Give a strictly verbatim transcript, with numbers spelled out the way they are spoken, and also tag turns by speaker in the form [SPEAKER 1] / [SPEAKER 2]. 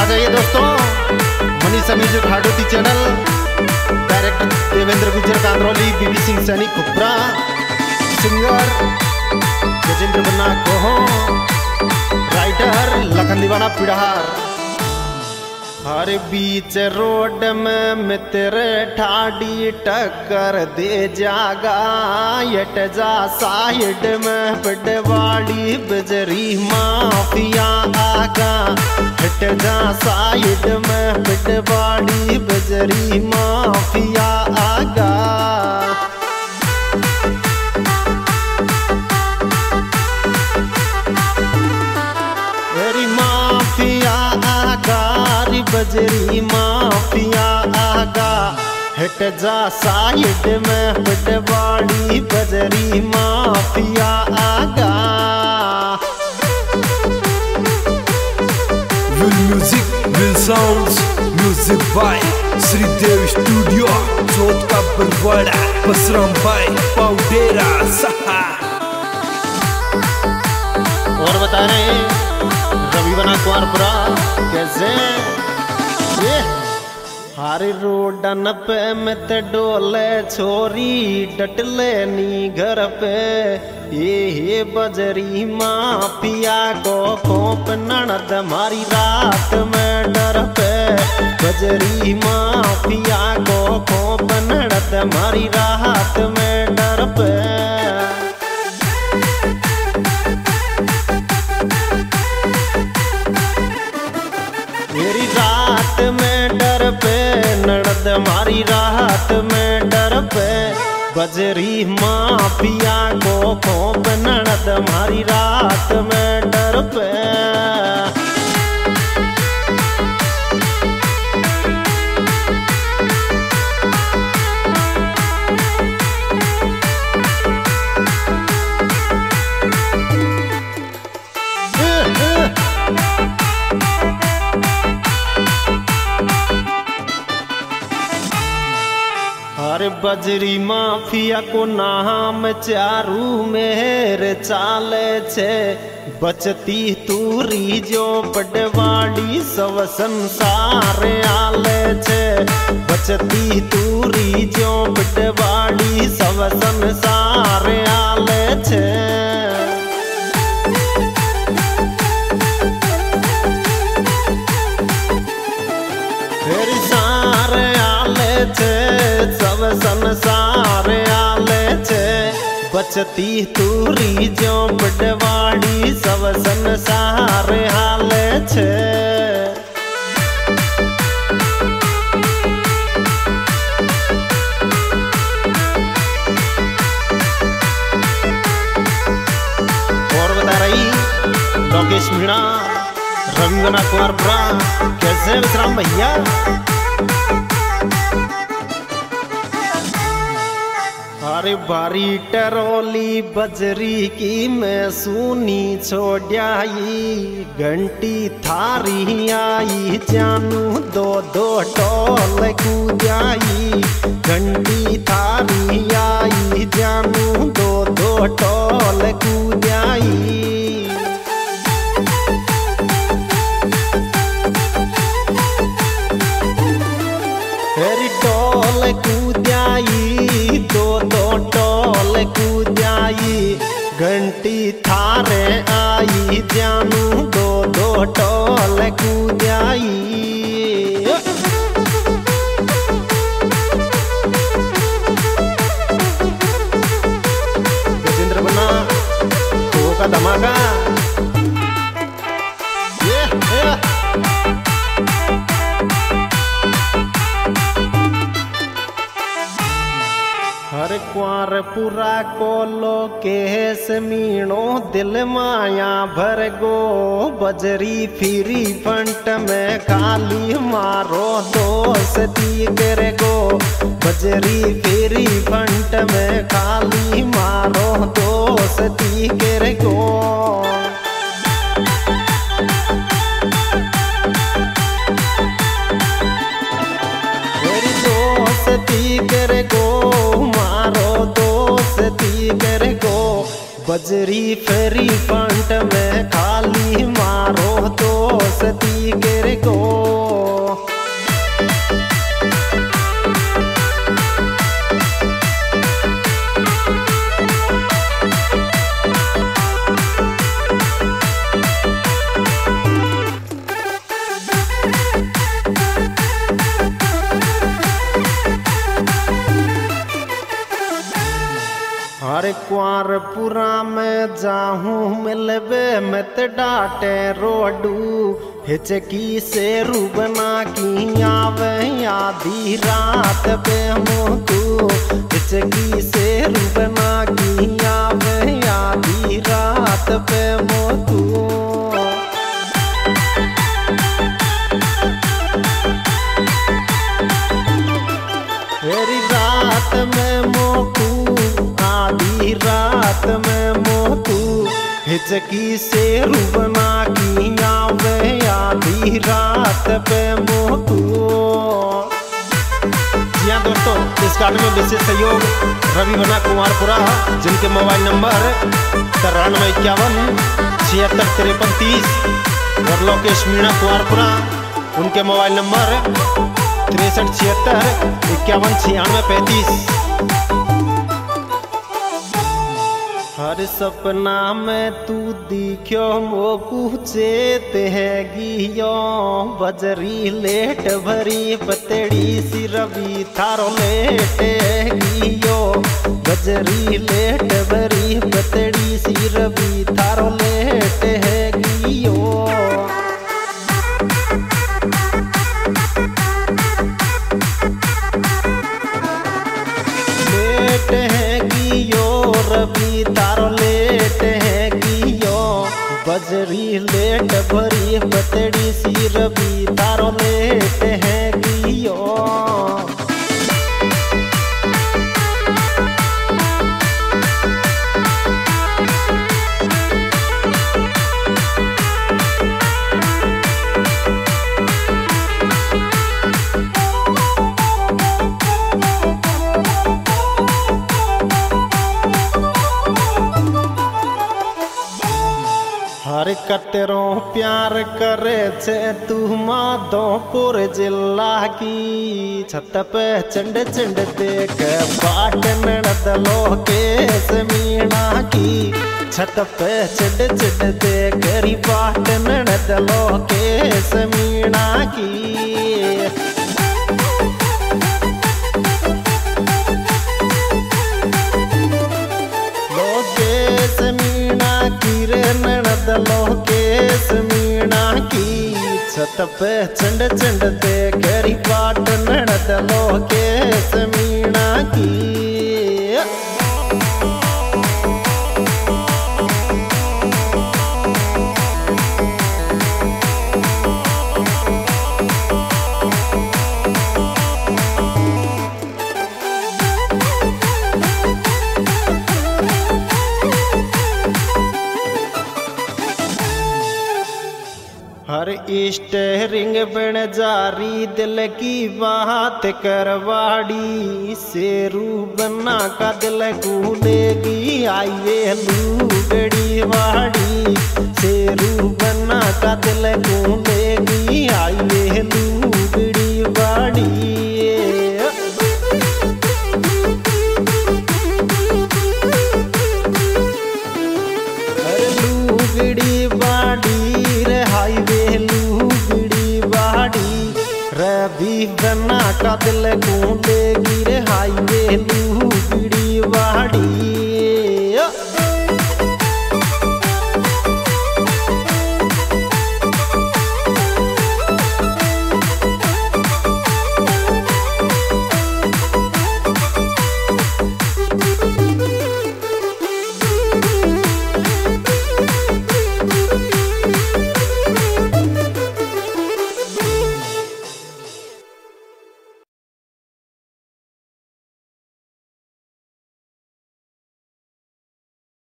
[SPEAKER 1] जाइए दोस्तों, Manisha music Hadoti channel, director Devendra Gurjar Kandroli, B B Singh Saini Khupra, singer Gajendra Banna Koho, writer Lakhan Deewana Pidhar. हर बीच road में मित्र ठाडी टक्कर दे जागा, यट जा साइड में बड़वाड़ी बजरी माफिया आगा, हट जा साइड में बड़वाड़ी बजरी माफिया आगा। मेरी माफिया आगा, बजरी माफिया आगा, हट जा साइड में बड़वाड़ी बजरी माफिया आगा।
[SPEAKER 2] Will music will sounds, music by Shridev studio, Chauth ka Barwada, Basram भाई पाउडेरा सहा।
[SPEAKER 1] और बता रहे हैं रवि बना कुआरपुरा कैसे ये हारी रोडन पे मत डोले छोरी, डटले नी घर पे ये हे बजरी माफिया को खोप ननद मारी रात में डर पे, बजरी माफिया को खोप ननद मारी रात में डर पे। मेरी रात में डर पे नड़द मारी रात में डर पे, बजरी माफिया को खोप नड़द मारी रात में डर पे। अरे बजरी माफिया को नाम चारू मेहर चाले छे, बचती तूरी जो बड़वाड़ी सब संसार आले छे, बचती तूरी जो बड़वाड़ी सब संसार आले छे। फिर सारे आले छे सब संसार आले छे, बचती तूरी जो बड़वाड़ी सब संसार आले छे। और बता रही लोकेश मीणा, रवि बना कुआरपुरा कैसे विश्राम भैया। अरे बारी टरोली बजरी की मैं सुनी छोड़ाई, घंटी थारी आई जानू दो दो टोल कूदाई, घंटी थारी आई जानू दो दो टोल कूदाई। फेरी टोल कूदाई दो दो टोल कूदाई, घंटी थारे आई जानू दो दो टोल कूदाई। गजेंद्र बन्ना तो का धमाका ये, ये। हर कुआरपुरा को लोकेश मीणो दिल माया भर गो, बजरी फिरी फंट में खाली मारो दोस्ती कर गो, बजरी फिरी फंट में खाली मारो दोस्ती कर गो। मेरी दोस्ती कर गो मारो दोस्ती कर गो, बजरी फेरी फंट में खाली मारो दोस्ती कर गो। हरे कुंवरपुरा में जाहूँ मिलबे मत डाटे रोडू, हिचकी से रूबना की आवे आधी रात पे मोतू। हिचकी से रूबना की आवे आधी रात पे मोतू। मेरी रात में मोतू, आधी रात में मोतू। हिचकी से रूबना की आवे आधी रात पे मोतू। जी हाँ दोस्तों, इस कार्ड में विशेष सहयोग रवि बना कुंवरपुरा, जिनके मोबाइल नंबर तिरानवे इक्यावन छिहत्तर तिरपन तीस, और लोकेश मीणा कुंवरपुरा, उनके मोबाइल नंबर तिरसठ छिहत्तर इक्यावन छियानवे पैंतीस। हर सपना में तू दिखो मोकू चेत है गियो। बजरी लेट भरी पतड़ी सी रवि थारो लेट है गियो। बजरी लेट भरी पतड़ी सी रवि थारो लेट है गियो। लेट है गियो रवि तारो लेट है गियो। बजरी लेट भरी पतड़ी सी रवि तारो लेट है गियो। हर कतरो प्यार करे छे तू माधोपुर जिला की। छत पे चंड चंड देख बाट नड़दलो केस मीणा की। छत पे चंड चंड देख बाट नड़दलो केस मीणा की। लोकेश मीणा की रे नड़दलो केस मीणा की। छत पे चंड चंड देख बाट नड़दलो केस मीणा की। हर स्टेरिंग बन जारी दिल की बात करवाड़ी। शेरू बना का दिल कूलेगी आइए लूगड़ी वाड़ी। शेरू बना का दिल कूलेगी आइए लूगड़ी वाड़ी। लूगड़ी वाड़ी रे हाईवे लूगड़ी वाड़ी। रवि बना का दिल कूलेगी